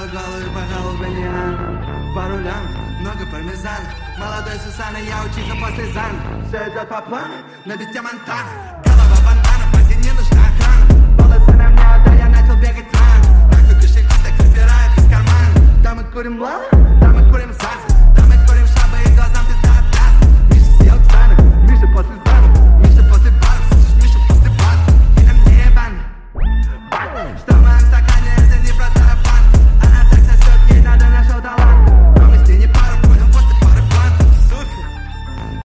головы по голубям, по рулям, много пармезан. Молодой Сусана, я учился после ЗАН. Все идет по плану, на бите Монтана. Голова бандана, позднее не нужна охрана. Волосы на мне, да я начал бегать.